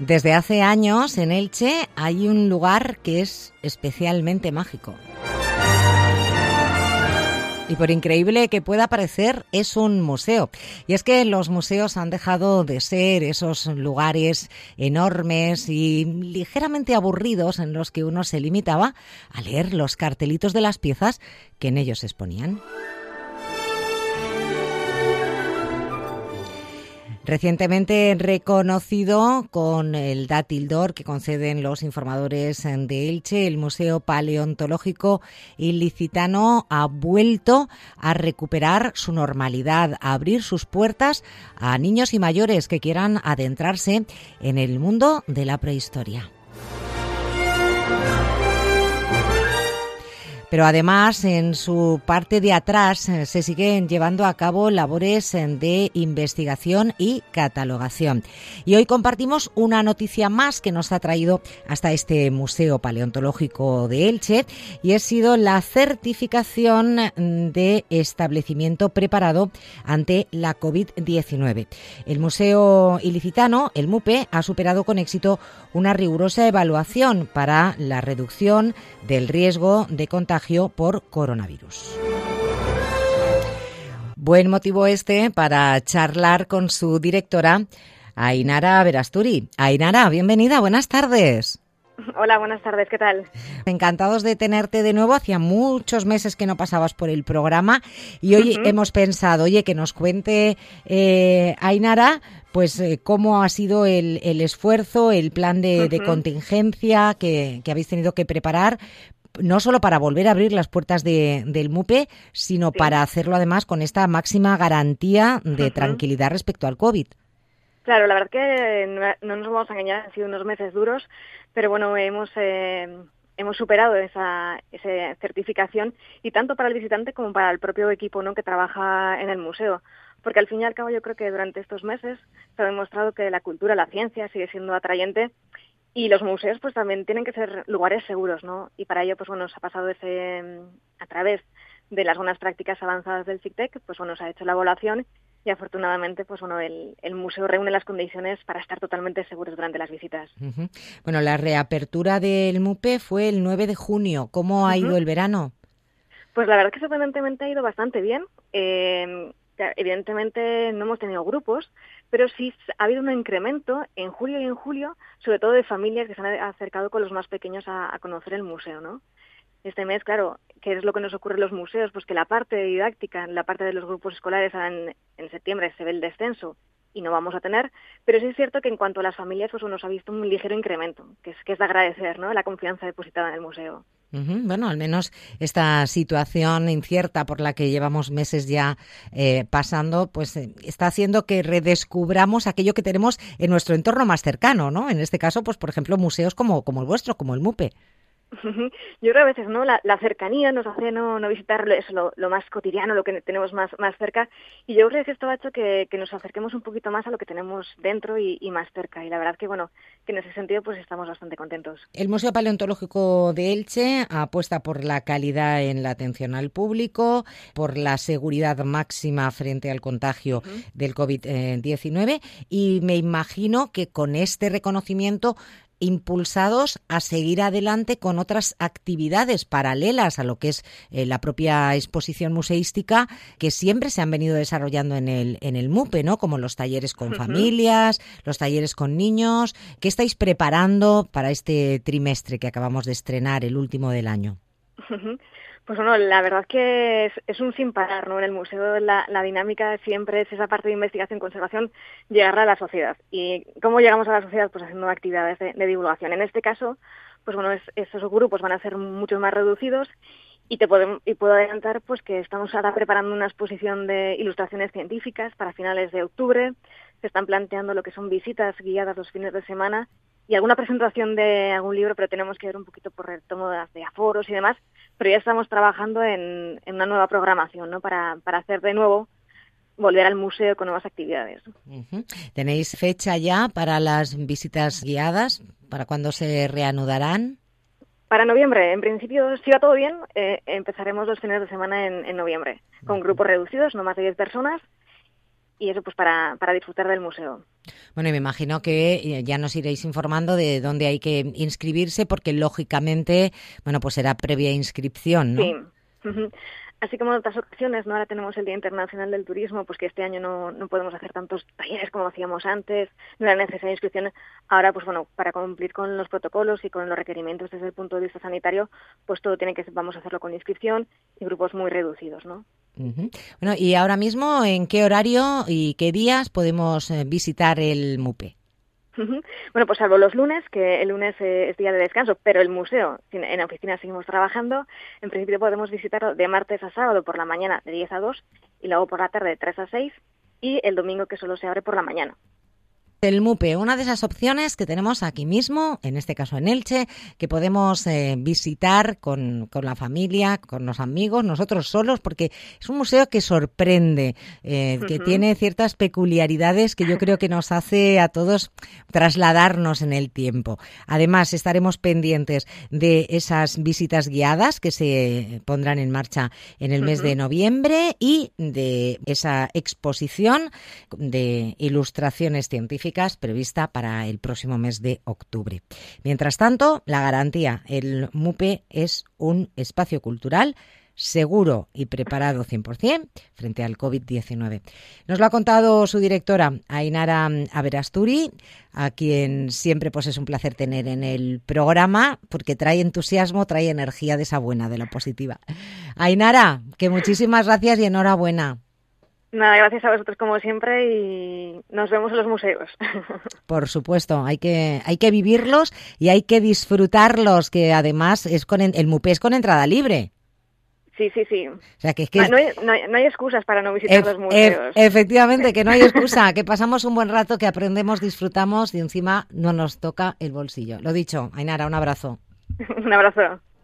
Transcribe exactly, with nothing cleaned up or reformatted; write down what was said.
Desde hace años en Elche hay un lugar que es especialmente mágico. Y por increíble que pueda parecer, es un museo. Y es que los museos han dejado de ser esos lugares enormes y ligeramente aburridos en los que uno se limitaba a leer los cartelitos de las piezas que en ellos se exponían. Recientemente reconocido con el dátil d'or que conceden los informadores de Elche, el Museo Paleontológico Ilicitano ha vuelto a recuperar su normalidad, a abrir sus puertas a niños y mayores que quieran adentrarse en el mundo de la prehistoria. Pero además, en su parte de atrás se siguen llevando a cabo labores de investigación y catalogación. Y hoy compartimos una noticia más que nos ha traído hasta este Museo Paleontológico de Elche, y ha sido la certificación de establecimiento preparado ante la covid diecinueve. El Museo Ilicitano, el MUPE, ha superado con éxito una rigurosa evaluación para la reducción del riesgo de contagio por coronavirus. Buen motivo este para charlar con su directora, Ainara Berasturi. Ainara, bienvenida, buenas tardes. Hola, buenas tardes, ¿qué tal? Encantados de tenerte de nuevo. Hacía muchos meses que no pasabas por el programa y hoy uh-huh. hemos pensado, oye, que nos cuente eh, Ainara, pues eh, cómo ha sido el, el esfuerzo, el plan de, uh-huh. de contingencia que, que habéis tenido que preparar, no solo para volver a abrir las puertas de, del MUPE, sino sí. para hacerlo además con esta máxima garantía de uh-huh. tranquilidad respecto al COVID. Claro, la verdad que no, no nos vamos a engañar, han sido unos meses duros, pero bueno, hemos eh, hemos superado esa, esa certificación, y tanto para el visitante como para el propio equipo, ¿no?, que trabaja en el museo. Porque al fin y al cabo yo creo que durante estos meses se ha demostrado que la cultura, la ciencia sigue siendo atrayente, y los museos pues también tienen que ser lugares seguros, ¿no? Y para ello pues bueno, nos ha pasado ese a través de las buenas prácticas avanzadas del CICTEC, pues bueno, se ha hecho la evaluación y afortunadamente pues bueno, el, el museo reúne las condiciones para estar totalmente seguros durante las visitas. Uh-huh. Bueno, la reapertura del MUPE fue el nueve de junio. ¿Cómo ha uh-huh. ido el verano? Pues la verdad que sorprendentemente ha ido bastante bien. Eh, evidentemente no hemos tenido grupos, pero sí ha habido un incremento en julio y en julio, sobre todo de familias que se han acercado con los más pequeños a, a conocer el museo, ¿no? Este mes, claro, ¿qué es lo que nos ocurre en los museos? Pues que la parte didáctica, la parte de los grupos escolares en, en septiembre se ve el descenso y no vamos a tener, pero sí es cierto que en cuanto a las familias, pues nos ha visto un ligero incremento, que es que es de agradecer, ¿no?, la confianza depositada en el museo. Uh-huh. Bueno, al menos esta situación incierta por la que llevamos meses ya eh, pasando, pues eh, está haciendo que redescubramos aquello que tenemos en nuestro entorno más cercano, ¿no? En este caso, pues por ejemplo, museos como, como el vuestro, como el MUPE. Yo creo a veces, ¿no?, la, la cercanía nos hace no, no visitar eso, lo, lo más cotidiano, lo que tenemos más, más cerca, y yo creo que esto ha hecho que, que nos acerquemos un poquito más a lo que tenemos dentro y, y más cerca, y la verdad que bueno, que en ese sentido pues estamos bastante contentos. El Museo Paleontológico de Elche apuesta por la calidad en la atención al público, por la seguridad máxima frente al contagio uh-huh. del covid diecinueve, y me imagino que con este reconocimiento impulsados a seguir adelante con otras actividades paralelas a lo que es eh, la propia exposición museística que siempre se han venido desarrollando en el en el MUPE, ¿no? Como los talleres con uh-huh. familias, los talleres con niños. ¿Qué estáis preparando para este trimestre que acabamos de estrenar, el último del año? Uh-huh. Pues bueno, la verdad que es, es un sin parar, ¿no? En el museo la, la dinámica siempre es esa parte de investigación y conservación, llegar a la sociedad. ¿Y cómo llegamos a la sociedad? Pues haciendo actividades de, de divulgación. En este caso, pues bueno, es, esos grupos van a ser mucho más reducidos, y te puedo, y puedo adelantar pues que estamos ahora preparando una exposición de ilustraciones científicas para finales de octubre. Se están planteando lo que son visitas guiadas los fines de semana y alguna presentación de algún libro, pero tenemos que ver un poquito por retomo de aforos y demás. Pero ya estamos trabajando en, en una nueva programación, ¿no?, para, para hacer de nuevo, volver al museo con nuevas actividades. Uh-huh. ¿Tenéis fecha ya para las visitas guiadas? ¿Para cuándo se reanudarán? Para noviembre. En principio, si va todo bien, eh, empezaremos los fines de semana en, en noviembre, con grupos reducidos, no más de diez personas. y eso pues para, para disfrutar del museo. Bueno, y me imagino que ya nos iréis informando de dónde hay que inscribirse, porque lógicamente, bueno, pues será previa inscripción, ¿no? Sí. Así como en otras ocasiones, ¿no? Ahora tenemos el Día Internacional del Turismo, pues que este año no, no podemos hacer tantos talleres como hacíamos antes, no era necesaria inscripción. Ahora, pues bueno, para cumplir con los protocolos y con los requerimientos desde el punto de vista sanitario, pues todo tiene que vamos a hacerlo con inscripción y grupos muy reducidos, ¿no? Uh-huh. Bueno, y ahora mismo, ¿en qué horario y qué días podemos visitar el MUPE? Bueno, pues salvo los lunes, que el lunes es día de descanso, pero el museo, en la oficina seguimos trabajando, en principio podemos visitarlo de martes a sábado por la mañana de diez a dos y luego por la tarde de tres a seis y el domingo que solo se abre por la mañana. El MUPE, una de esas opciones que tenemos aquí mismo, en este caso en Elche, que podemos eh, visitar con, con la familia, con los amigos, nosotros solos, porque es un museo que sorprende, eh, uh-huh. que tiene ciertas peculiaridades que yo creo que nos hace a todos trasladarnos en el tiempo. Además, estaremos pendientes de esas visitas guiadas que se pondrán en marcha en el uh-huh. mes de noviembre y de esa exposición de ilustraciones científicas prevista para el próximo mes de octubre. Mientras tanto, la garantía, el MUPE es un espacio cultural seguro y preparado cien por ciento frente al covid diecinueve. Nos lo ha contado su directora, Ainara Aberasturi, a quien siempre pues es un placer tener en el programa, porque trae entusiasmo, trae energía de esa buena, de la positiva. Ainara, que muchísimas gracias y enhorabuena. Nada, gracias a vosotros como siempre y nos vemos en los museos. Por supuesto, hay que hay que vivirlos y hay que disfrutarlos, que además es con el MUPE es con entrada libre. Sí, sí, sí. O sea, que es que no, hay, no, hay, no hay excusas para no visitar e- los museos. E- efectivamente, que no hay excusa, que pasamos un buen rato, que aprendemos, disfrutamos y encima no nos toca el bolsillo. Lo dicho, Ainara, un abrazo. Un abrazo.